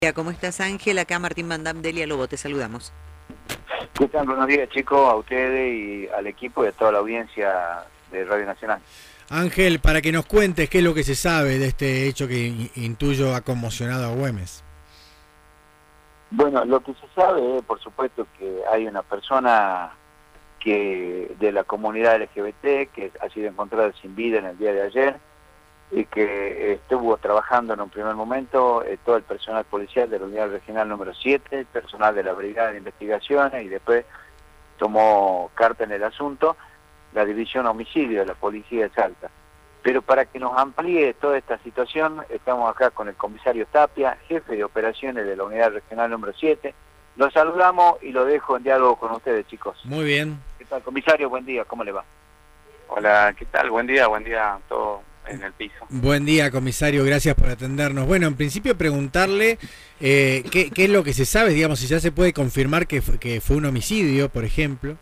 ¿Cómo estás, Ángel? Acá Martín Mandam, Delia Lobo, te saludamos. ¿Qué tal? Buenos días, chicos, a ustedes y al equipo y a toda la audiencia de Radio Nacional. Ángel, para que nos cuentes qué es lo que se sabe de este hecho que intuyo ha conmocionado a Güemes. Bueno, lo que se sabe es, por supuesto, que hay una persona que de la comunidad LGBT que ha sido encontrada sin vida en el día de ayer y que estuvo trabajando en un primer momento todo el personal policial de la Unidad Regional número 7, el personal de la Brigada de Investigaciones, y después tomó carta en el asunto la División Homicidio de la Policía de Salta. Pero para que nos amplíe toda esta situación, estamos acá con el comisario Tapia, jefe de operaciones de la Unidad Regional número 7. Los saludamos y lo dejo en diálogo con ustedes, chicos. Muy bien. ¿Qué tal, comisario? Buen día, ¿cómo le va? Hola, ¿qué tal? Buen día a todos en el piso. Buen día, comisario, gracias por atendernos. Bueno, en principio preguntarle qué es lo que se sabe, digamos, si ya se puede confirmar que fue un homicidio, por ejemplo.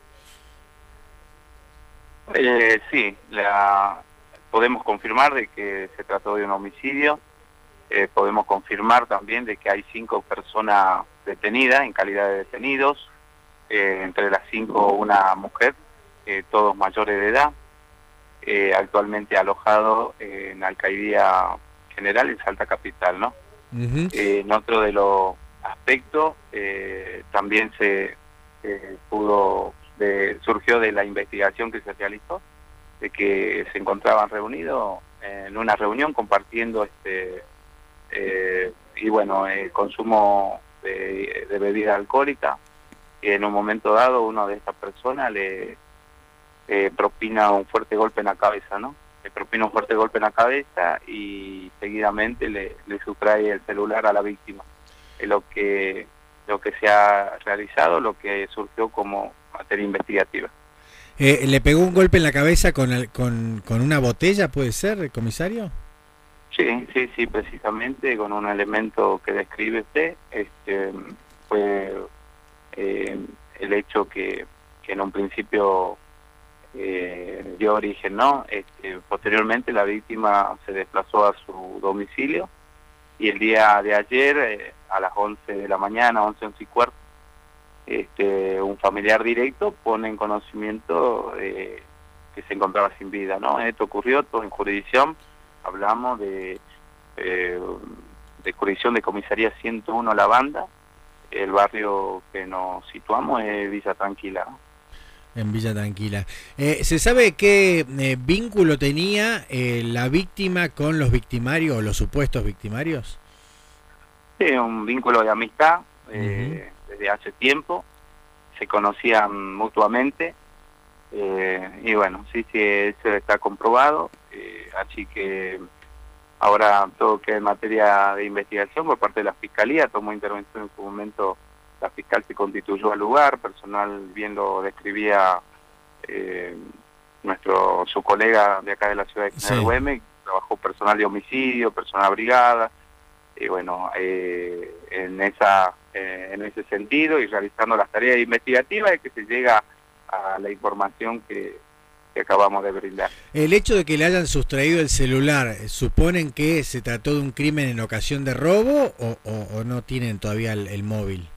Sí, podemos confirmar de que se trató de un homicidio. Podemos confirmar también de que hay 5 personas detenidas en calidad de detenidos, entre las 5 una mujer, todos mayores de edad, actualmente alojados en Alcaldía General en Salta Capital, ¿no? En otro de los aspectos también surgió de la investigación que se realizó, de que se encontraban reunidos en una reunión compartiendo consumo de bebida alcohólica, y en un momento dado uno de estas personas le propina un fuerte golpe en la cabeza, ¿no? Le propina un fuerte golpe en la cabeza y seguidamente le sustrae el celular a la víctima. Es lo que se ha realizado, lo que surgió como materia investigativa. ¿Le pegó un golpe en la cabeza con una botella, puede ser, comisario? Sí, precisamente con un elemento que describe usted, fue el hecho que en un principio dio origen, ¿no? Posteriormente la víctima se desplazó a su domicilio y el día de ayer, a las 11 de la mañana, 11:15, un familiar directo pone en conocimiento que se encontraba sin vida, ¿no? Esto ocurrió todo en jurisdicción, hablamos de jurisdicción de comisaría 101 La Banda. El barrio que nos situamos es Villa Tranquila, ¿no? En Villa Tranquila. ¿Se sabe qué vínculo tenía la víctima con los victimarios o los supuestos victimarios? Sí, un vínculo de amistad. Desde hace tiempo se conocían mutuamente, y bueno, sí, eso está comprobado, así que ahora todo queda en materia de investigación por parte de la Fiscalía. Tomó intervención en su momento la fiscal, se constituyó al lugar, personal bien lo describía su colega de acá de la ciudad de General Güemes, trabajó personal de homicidio, personal brigada, y bueno, en ese sentido y realizando las tareas investigativas es que se llega a la información que acabamos de brindar. El hecho de que le hayan sustraído el celular, ¿suponen que se trató de un crimen en ocasión de robo o no tienen todavía el móvil?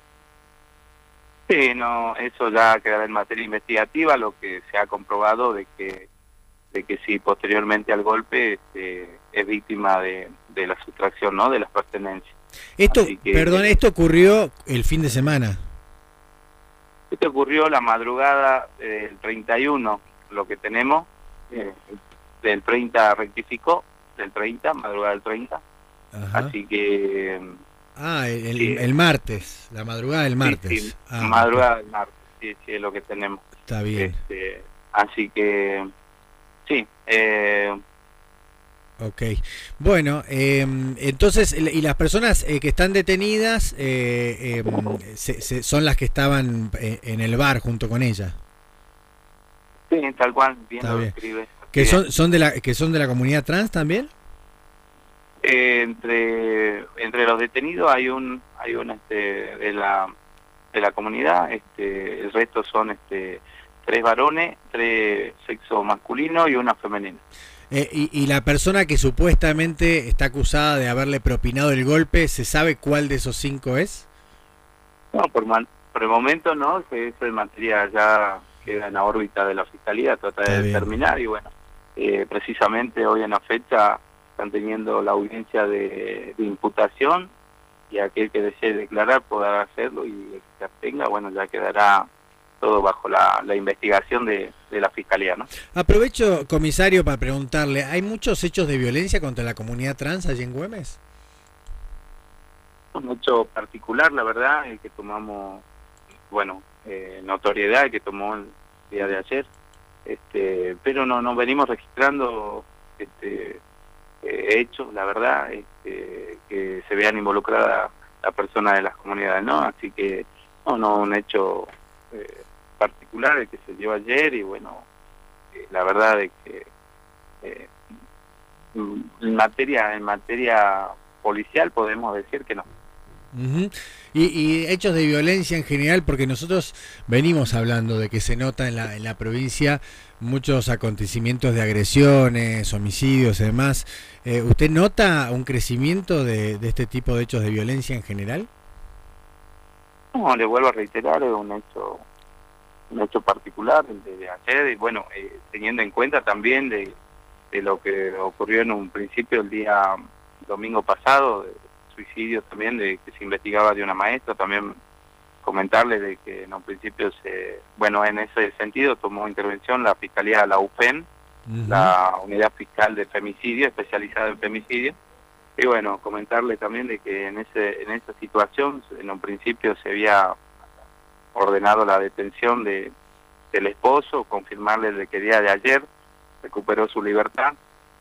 Sí, no, eso ya quedará en materia investigativa. Lo que se ha comprobado de que sí, posteriormente al golpe es víctima de la sustracción, ¿no?, de las pertenencias. Esto ocurrió el fin de semana. Esto ocurrió la madrugada del 31, lo que tenemos, del 30 rectificó, del 30, madrugada del 30. Ajá. Así que... el martes, la madrugada del martes. Sí, madrugada del martes, sí, es lo que tenemos. Está bien. Así que, sí. Ok. Bueno, entonces, y las personas que están detenidas son las que estaban en el bar junto con ella. Sí, tal cual, bien lo describe. ¿Que son de la comunidad trans también? Entre los detenidos hay un de la comunidad, el resto son 3 varones, 3 sexo masculino y una femenina. Y la persona que supuestamente está acusada de haberle propinado el golpe, ¿se sabe cuál de esos 5 es? No, por el momento no, que eso en materia ya queda en la órbita de la Fiscalía, trata de determinar y bueno, precisamente hoy en la fecha están teniendo la audiencia de imputación y aquel que desee declarar podrá hacerlo y el que se abstenga, bueno, ya quedará todo bajo la investigación de la Fiscalía, ¿no? Aprovecho, comisario, para preguntarle, ¿hay muchos hechos de violencia contra la comunidad trans allí en Güemes? Un hecho particular, la verdad, el que tomamos, bueno, notoriedad, el que tomó el día de ayer, pero no venimos registrando hechos, la verdad, que se vean involucradas las personas de las comunidades, ¿no? Así que, no un hecho particular el que se dio ayer y bueno, la verdad es que en materia policial podemos decir que no. Uh-huh. Y hechos de violencia en general, porque nosotros venimos hablando de que se nota en la provincia muchos acontecimientos de agresiones, homicidios y demás. ¿Usted nota un crecimiento de este tipo de hechos de violencia en general? No, le vuelvo a reiterar, es un hecho particular, el de ayer, y bueno, teniendo en cuenta también de lo que ocurrió en un principio el día domingo pasado, suicidio también, de que se investigaba de una maestra, también comentarle de que en un principio en ese sentido tomó intervención la Fiscalía, la UFEN, la Unidad Fiscal de Femicidio, especializada en femicidio, y bueno, comentarle también de que en esa situación, en un principio se había ordenado la detención del esposo, confirmarle de que el día de ayer recuperó su libertad.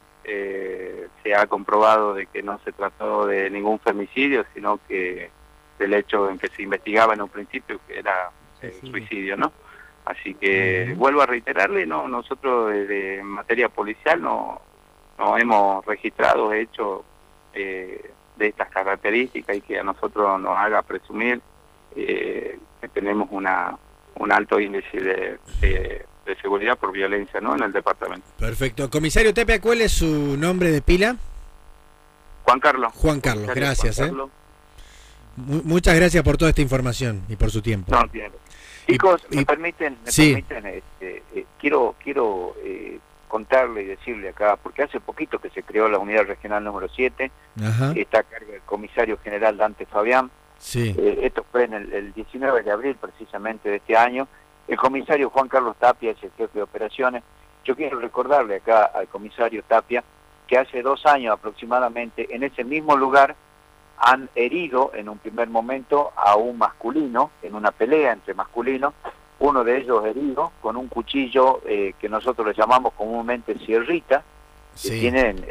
Se ha comprobado de que no se trató de ningún femicidio, sino que del hecho en que se investigaba en un principio, que era suicidio, ¿no? Así que vuelvo a reiterarle, no, nosotros en materia policial no hemos registrado hechos de estas características y que a nosotros nos haga presumir que tenemos un alto índice de seguridad por violencia, ¿no?, en el departamento. Perfecto. Comisario Tapia, ¿cuál es su nombre de pila? Juan Carlos. Juan Carlos, gracias. Juan Carlos. Muchas gracias por toda esta información y por su tiempo. No, bien. Chicos, me permiten, sí. Quiero contarle y decirle acá, porque hace poquito que se creó la unidad regional número 7, Ajá. está a cargo del comisario general Dante Fabián. Sí. Esto fue en el 19 de abril precisamente de este año. El comisario Juan Carlos Tapia es el jefe de operaciones. Yo quiero recordarle acá al comisario Tapia que hace 2 años aproximadamente en ese mismo lugar han herido en un primer momento a un masculino en una pelea entre masculinos, uno de ellos herido con un cuchillo que nosotros le llamamos comúnmente sierrita, que Sí. tienen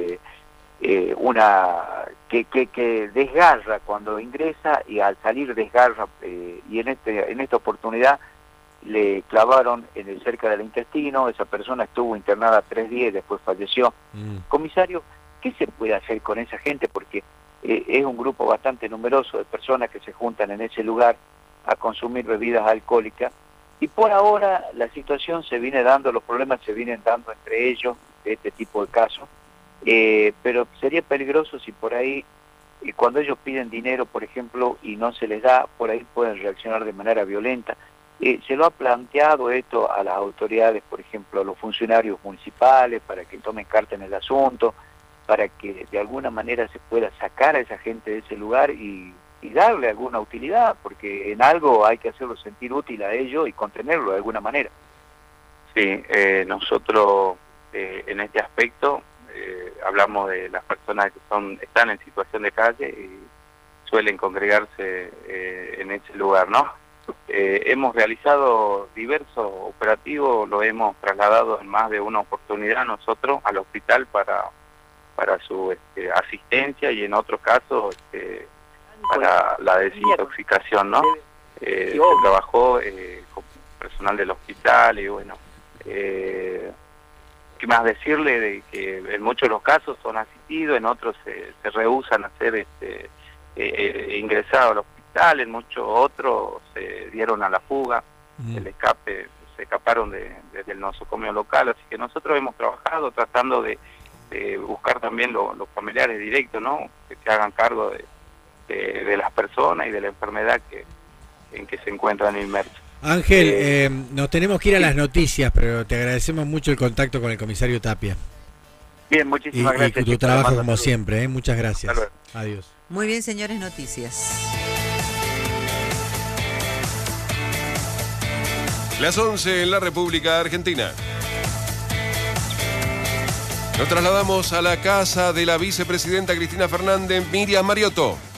una que desgarra cuando ingresa y al salir desgarra, y en esta oportunidad le clavaron cerca del intestino. Esa persona estuvo internada 3 días y después falleció. Comisario, ¿qué se puede hacer con esa gente? Porque es un grupo bastante numeroso de personas que se juntan en ese lugar a consumir bebidas alcohólicas, y por ahora la situación se viene dando, los problemas se vienen dando entre ellos, de este tipo de casos, pero sería peligroso si por ahí, cuando ellos piden dinero, por ejemplo, y no se les da, por ahí pueden reaccionar de manera violenta. Se lo ha planteado esto a las autoridades, por ejemplo, a los funcionarios municipales, para que tomen carta en el asunto, para que de alguna manera se pueda sacar a esa gente de ese lugar y darle alguna utilidad, porque en algo hay que hacerlo sentir útil a ellos y contenerlo de alguna manera. Sí, nosotros en este aspecto hablamos de las personas que están en situación de calle y suelen congregarse en ese lugar, ¿no? Hemos realizado diversos operativos, lo hemos trasladado en más de una oportunidad nosotros al hospital para su asistencia, y en otros casos para la desintoxicación, ¿no? Se trabajó con personal del hospital y bueno, ¿qué más decirle? De que en muchos de los casos son asistidos, en otros se rehúsan a ser ingresados al hospital, en muchos otros se dieron a la fuga, el escape se escaparon del nosocomio local, así que nosotros hemos trabajado tratando de buscar también los familiares directos, ¿no? Que se hagan cargo de las personas y de la enfermedad en que se encuentran inmersos. Ángel, nos tenemos que ir a las noticias, pero te agradecemos mucho el contacto con el comisario Tapia. Bien, muchísimas gracias. Y tu trabajo como siempre, muchas gracias. Adiós. Muy bien, señores, noticias. Las 11 en la República Argentina. Nos trasladamos a la casa de la vicepresidenta Cristina Fernández, Miriam Mariotto.